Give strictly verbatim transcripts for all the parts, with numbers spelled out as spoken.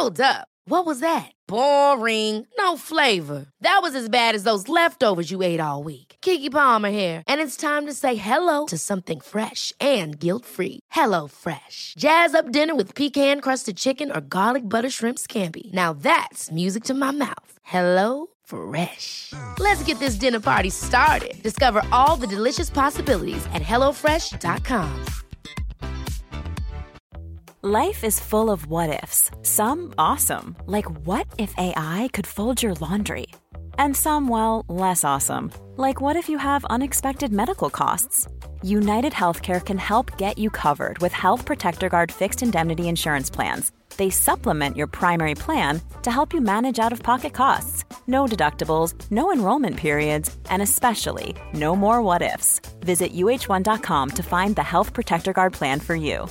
Hold up. What was that? Boring. No flavor. That was as bad as those leftovers you ate all week. Keke Palmer here, and it's time to say hello to something fresh and guilt-free. Hello Fresh. Jazz up dinner with pecan-crusted chicken or garlic butter shrimp scampi. Now that's music to my mouth. Hello Fresh. Let's get this dinner party started. Discover all the delicious possibilities at hello fresh dot com. Life is full of what-ifs. Some awesome, like what if A I could fold your laundry? And some, well, less awesome, like what if you have unexpected medical costs? United Healthcare can help get you covered with Health Protector Guard fixed indemnity insurance plans. They supplement your primary plan to help you manage out-of-pocket costs. No deductibles, no enrollment periods, and especially no more what-ifs. Visit U H one dot com to find the Health Protector Guard plan for you.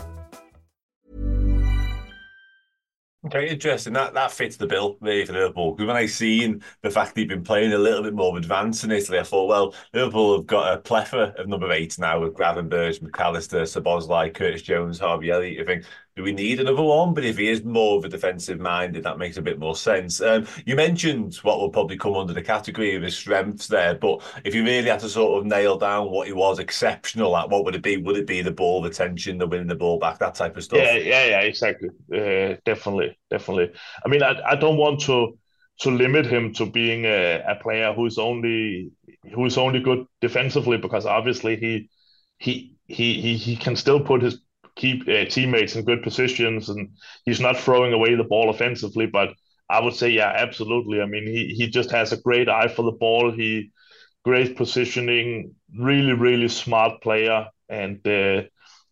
Okay, interesting. That that fits the bill really for Liverpool. Because when I seen the fact he'd been playing a little bit more advanced in Italy, I thought, well, Liverpool have got a plethora of number eights now with Gravenberch, McAllister, Szoboszlai, Curtis Jones, Harvey Elliott. You think, do we need another one? But if he is more of a defensive minded, that makes a bit more sense. Um, you mentioned what will probably come under the category of his strengths there, but if you really had to sort of nail down what he was exceptional at, what would it be? Would it be the ball retention, the winning the ball back, that type of stuff? Yeah, yeah, yeah, exactly. Uh, definitely, definitely. I mean, I, I don't want to to limit him to being a, a player who's only who's only good defensively, because obviously he he he he, he can still put his keep uh, teammates in good positions, and he's not throwing away the ball offensively. But I would say, yeah, absolutely. I mean, he he just has a great eye for the ball. He great positioning, really, really smart player. And uh,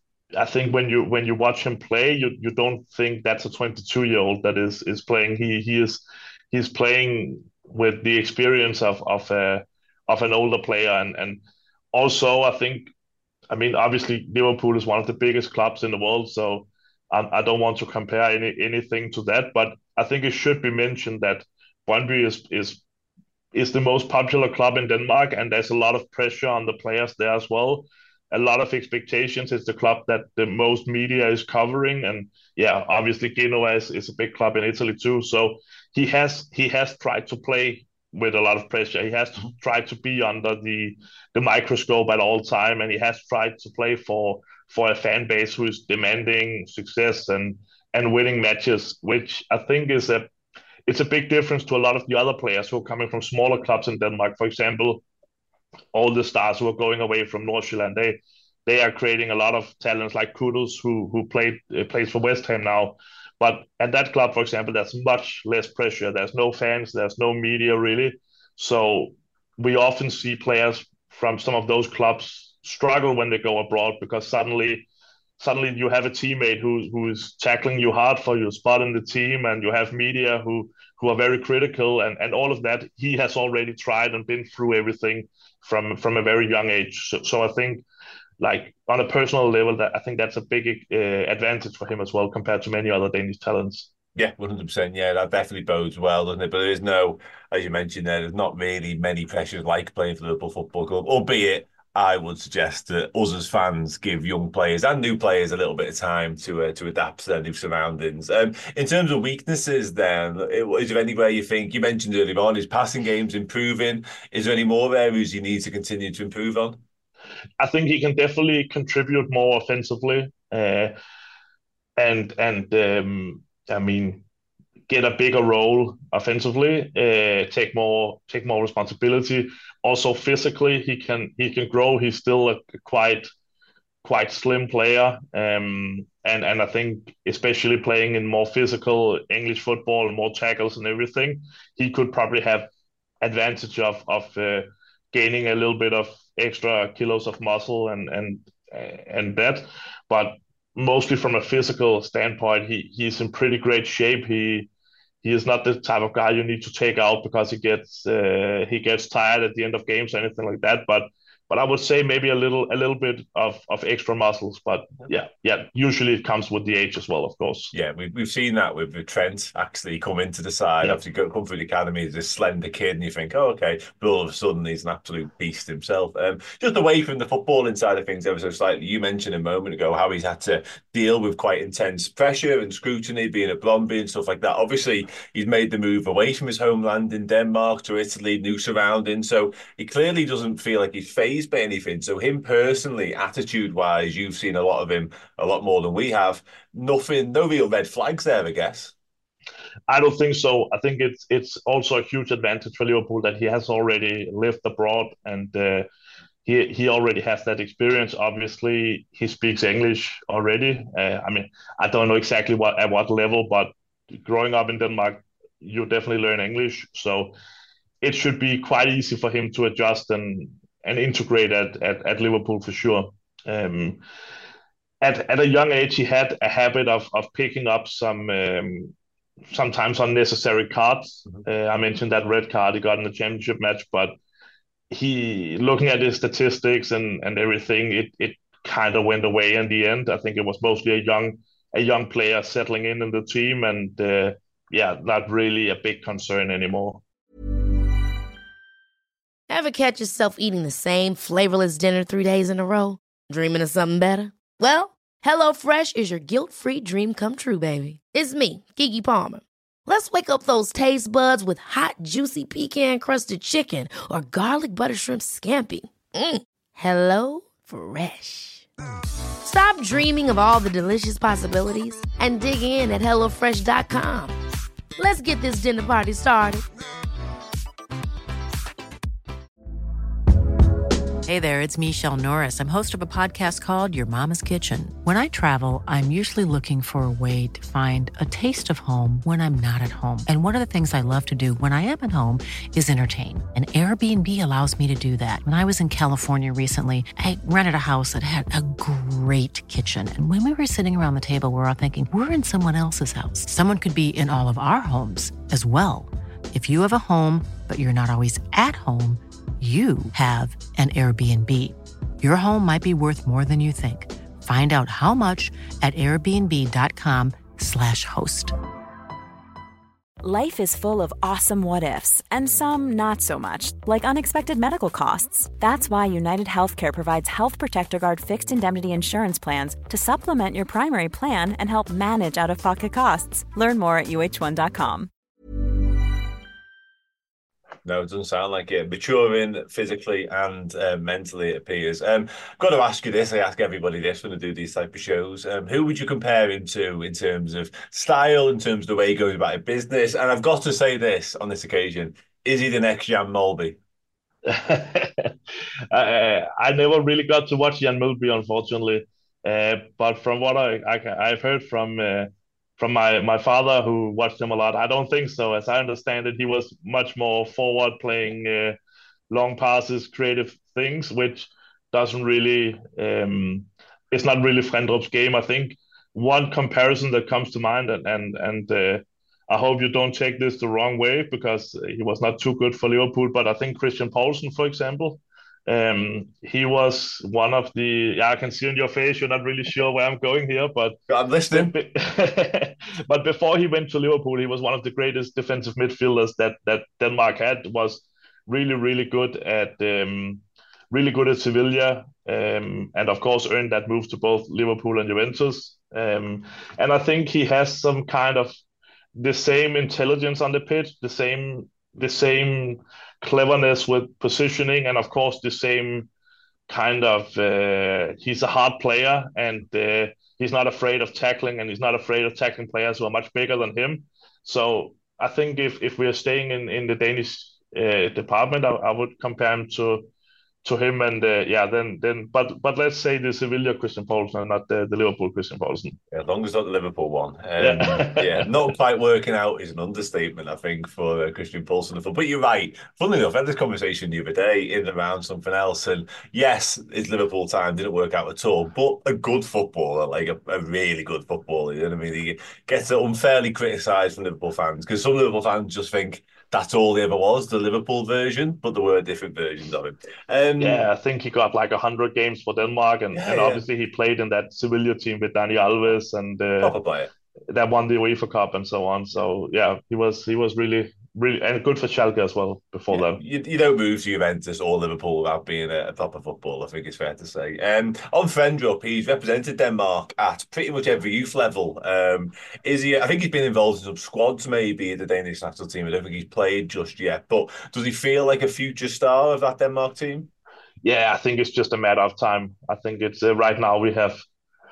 I think when you when you watch him play, you you don't think that's a twenty-two year old that is is playing. He he is he's playing with the experience of of a of an older player, and and also I think. I mean, obviously, Liverpool is one of the biggest clubs in the world, so um, I don't want to compare any anything to that. But I think it should be mentioned that Brøndby is is is the most popular club in Denmark, and there's a lot of pressure on the players there as well. A lot of expectations. It's the club that the most media is covering, and yeah, obviously Genoa is, is a big club in Italy too. So he has he has tried to play with a lot of pressure. He has to try to be under the the microscope at all time, and he has tried to play for for a fan base who is demanding success and and winning matches, which I think is a it's a big difference to a lot of the other players who are coming from smaller clubs in Denmark. For example, all the stars who are going away from Nordsjælland, they they are creating a lot of talents like Kudus, who who played uh, plays for West Ham now. But at that club, for example, there's much less pressure. There's no fans. There's no media, really. So we often see players from some of those clubs struggle when they go abroad, because suddenly suddenly you have a teammate who who's tackling you hard for your spot in the team, and you have media who who are very critical, and, and all of that. He has already tried and been through everything from, from a very young age. So, so I think, like on a personal level, that I think that's a big uh, advantage for him as well compared to many other Danish talents. Yeah, one hundred percent. Yeah, that definitely bodes well, doesn't it? But there is no, as you mentioned there, there's not really many pressures like playing for the Liverpool Football Club, albeit I would suggest that us as fans give young players and new players a little bit of time to uh, to adapt to their new surroundings. Um, in terms of weaknesses then, is there anywhere you think, you mentioned earlier on, his passing game's improving. Is there any more areas you need to continue to improve on? I think he can definitely contribute more offensively, uh, and and um, I mean, get a bigger role offensively, uh, take more take more responsibility. Also physically, he can he can grow. He's still a, a quite quite slim player, um, and and I think especially playing in more physical English football and more tackles and everything, he could probably have advantage of of uh, gaining a little bit of extra kilos of muscle and and and that, but mostly from a physical standpoint, he he's in pretty great shape. He he is not the type of guy you need to take out because he gets uh, he gets tired at the end of games or anything like that. But but I would say maybe a little a little bit of, of extra muscles. But yeah, yeah, usually it comes with the age as well, of course. Yeah, we've, we've seen that with, with Trent actually come into the side Yeah. after he come through the academy as this slender kid, and you think, oh, okay, but all of a sudden he's an absolute beast himself. Um, just away from the footballing side of things ever so slightly, you mentioned a moment ago how he's had to deal with quite intense pressure and scrutiny, being at Brøndby and stuff like that. Obviously, he's made the move away from his homeland in Denmark to Italy, new surroundings, so he clearly doesn't feel like he's phased by anything. So him personally, attitude-wise, you've seen a lot of him, a lot more than we have. Nothing, no real red flags there, I guess. I don't think so. I think it's it's also a huge advantage for Liverpool that he has already lived abroad, and uh, he he already has that experience. Obviously, he speaks English already. Uh, I mean, I don't know exactly what at what level, but growing up in Denmark, you definitely learn English. So it should be quite easy for him to adjust and and integrate at at, at Liverpool for sure. Um, at at a young age, he had a habit of of picking up some. Um, sometimes unnecessary cards. Mm-hmm. Uh, I mentioned that red card he got in the championship match, but he, looking at his statistics and, and everything, it, it kind of went away in the end. I think it was mostly a young a young player settling in in the team, and uh, yeah, not really a big concern anymore. Ever catch yourself eating the same flavorless dinner three days in a row? Dreaming of something better? Well, HelloFresh is your guilt-free dream come true, baby. It's me, Keke Palmer. Let's wake up those taste buds with hot, juicy pecan-crusted chicken or garlic butter shrimp scampi. Mm. Hello Fresh. Stop dreaming of all the delicious possibilities and dig in at hello fresh dot com. Let's get this dinner party started. Hey there, it's Michelle Norris. I'm host of a podcast called Your Mama's Kitchen. When I travel, I'm usually looking for a way to find a taste of home when I'm not at home. And one of the things I love to do when I am at home is entertain. And Airbnb allows me to do that. When I was in California recently, I rented a house that had a great kitchen. And when we were sitting around the table, we were all thinking, we're in someone else's house. Someone could be in all of our homes as well. If you have a home, but you're not always at home, you have an Airbnb. Your home might be worth more than you think. Find out how much at airbnb.com slash host. Life is full of awesome what-ifs, and some not so much, like unexpected medical costs. That's why United Healthcare provides Health Protector Guard fixed indemnity insurance plans to supplement your primary plan and help manage out-of-pocket costs. Learn more at U H one dot com. No, it doesn't sound like it. Maturing physically and uh, mentally, it appears. Um, got to ask you this. I ask everybody this when I do these type of shows. Um, who would you compare him to in terms of style, in terms of the way he goes about his business? And I've got to say this on this occasion: is he the next Jan Molby? I, I never really got to watch Jan Molby, unfortunately. Uh, but from what I, I I've heard from. Uh, From my, my father, who watched him a lot, I don't think so. As I understand it, he was much more forward, playing uh, long passes, creative things, which doesn't really, um, it's not really Frendrup's game. I think one comparison that comes to mind, and and, and uh, I hope you don't take this the wrong way, because he was not too good for Liverpool, but I think Christian Poulsen, for example, Um, he was one of the. Yeah, I can see on your face you're not really sure where I'm going here, but I'm listening. But before he went to Liverpool, he was one of the greatest defensive midfielders that that Denmark had. Was really really good at um, really good at Sevilla, um, and of course earned that move to both Liverpool and Juventus. Um, and I think he has some kind of the same intelligence on the pitch, the same the same. cleverness with positioning, and of course the same kind of uh, he's a hard player, and uh, he's not afraid of tackling, and he's not afraid of tackling players who are much bigger than him. So I think if if we're staying in in the Danish uh, department, I, I would compare him to to him, and uh, yeah, then then but but let's say the Sevilla Christian Poulsen, not the, the Liverpool Christian Poulsen. Yeah, as long as not the Liverpool one. Um, yeah. yeah, not quite working out is an understatement, I think, for uh, Christian Poulsen. But you're right. Funnily enough, I had this conversation the other day in and around something else, and yes, his Liverpool time didn't work out at all, but a good footballer, like a, a really good footballer, you know what I mean? He gets unfairly criticised from Liverpool fans, because some Liverpool fans just think, that's all he ever was, the Liverpool version, but there were different versions of him. Um, yeah, I think he got like one hundred games for Denmark, and, yeah, and yeah. obviously he played in that Sevilla team with Dani Alves, and uh, proper player. that won the UEFA Cup and so on. So yeah, he was he was really really and good for Schalke as well before yeah, that. You, you don't move to Juventus or Liverpool without being a, a proper footballer, I think it's fair to say. Um, on Fendrup, he's represented Denmark at pretty much every youth level. Um, is he? I think he's been involved in some squads, maybe the Danish national team. I don't think he's played just yet, but does he feel like a future star of that Denmark team? Yeah, I think it's just a matter of time. I think it's uh, right now we have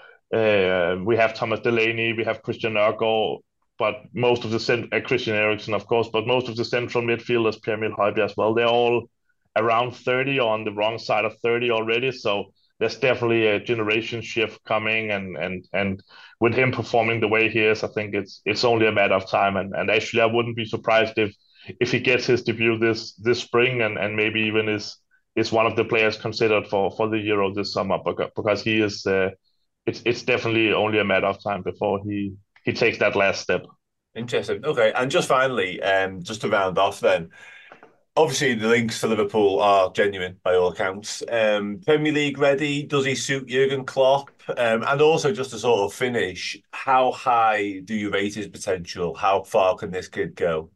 uh, we have Thomas Delaney, we have Christian Nørgaard, but most of the cent- uh, Christian Eriksen, of course, but most of the central midfielders, Pierre-Emile Højbjerg as well, they're all around thirty or on the wrong side of thirty already. So there's definitely a generation shift coming, and and and with him performing the way he is, I think it's it's only a matter of time. And and actually, I wouldn't be surprised if if he gets his debut this this spring, and and maybe even is is one of the players considered for for the Euro this summer, because he is. Uh, it's it's definitely only a matter of time before he he takes that last step. Interesting. Okay, and just finally, um, just to round off then. Obviously, the links to Liverpool are genuine by all accounts. Um, Premier League ready? Does he suit Jurgen Klopp? Um, and also, just to sort of finish, how high do you rate his potential? How far can this kid go?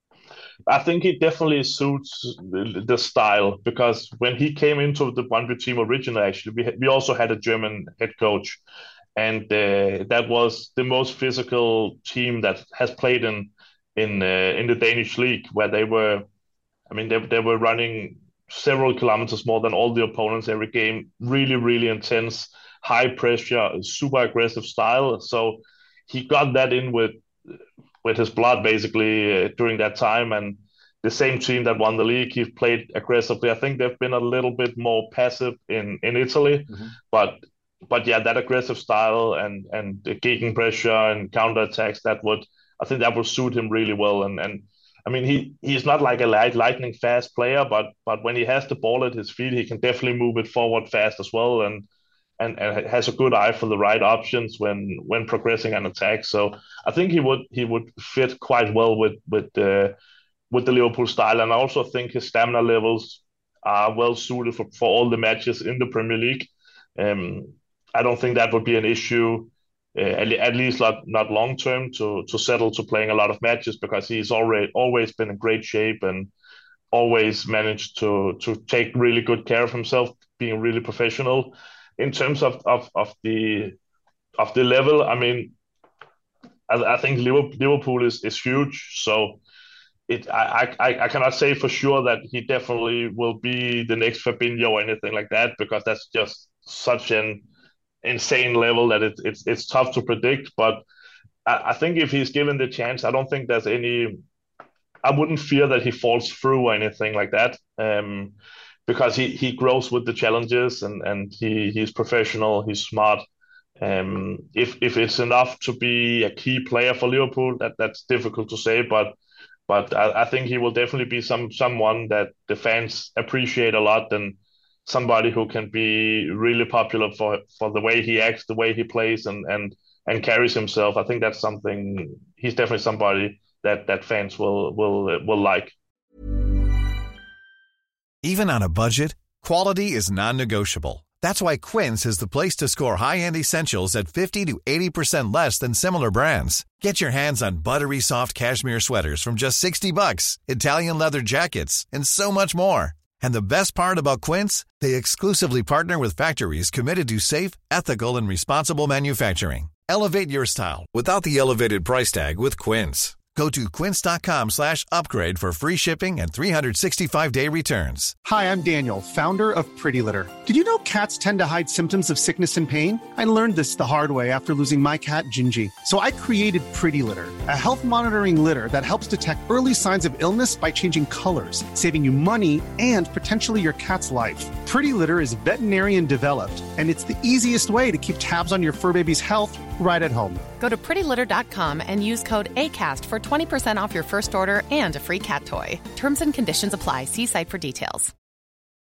I think he definitely suits the, the style, because when he came into the Brøndby team originally, actually, we we also had a German head coach, and uh, that was the most physical team that has played in in uh, in the Danish league, where they were. I mean, they they were running several kilometers more than all the opponents every game. Really, really intense, high pressure, super aggressive style. So he got that in with with his blood, basically, uh, during that time. And the same team that won the league, he played aggressively. I think they've been a little bit more passive in in Italy, mm-hmm. but but yeah, that aggressive style and and the gegen pressure and counterattacks, that would I think that would suit him really well. And and I mean, he he's not like a light, lightning fast player, but but when he has the ball at his feet, he can definitely move it forward fast as well, and and, and has a good eye for the right options when when progressing an attack. So I think he would he would fit quite well with with uh, with the Liverpool style, and I also think his stamina levels are well suited for, for all the matches in the Premier League. Um, I don't think that would be an issue. Uh, at, at least not, not long term, to to settle to playing a lot of matches, because he's already always been in great shape and always managed to to take really good care of himself, being really professional. In terms of of, of the of the level, I mean, I, I think Liverpool is, is huge. So it I, I I cannot say for sure that he definitely will be the next Fabinho or anything like that, because that's just such an insane level that it, it's it's tough to predict. But I, I think if he's given the chance, I don't think there's any. I wouldn't fear that he falls through or anything like that, um, because he, he grows with the challenges, and, and he he's professional, he's smart. Um, if if it's enough to be a key player for Liverpool, that that's difficult to say. But but I, I think he will definitely be some someone that the fans appreciate a lot, and somebody who can be really popular for, for the way he acts, the way he plays, and, and, and carries himself. I think that's something. He's definitely somebody that, that fans will will will like. Even on a budget, quality is non-negotiable. That's why Quince is the place to score high-end essentials at fifty to eighty percent less than similar brands. Get your hands on buttery soft cashmere sweaters from just sixty bucks, Italian leather jackets, and so much more. And the best part about Quince, they exclusively partner with factories committed to safe, ethical, and responsible manufacturing. Elevate your style without the elevated price tag with Quince. Go to quince.com slash upgrade for free shipping and three sixty-five day returns. Hi, I'm Daniel, founder of Pretty Litter. Did you know cats tend to hide symptoms of sickness and pain? I learned this the hard way after losing my cat, Gingy. So I created Pretty Litter, a health monitoring litter that helps detect early signs of illness by changing colors, saving you money and potentially your cat's life. Pretty Litter is veterinarian developed, and it's the easiest way to keep tabs on your fur baby's health right at home. Go to pretty litter dot com and use code ACAST for twenty percent off your first order and a free cat toy. Terms and conditions apply. See site for details.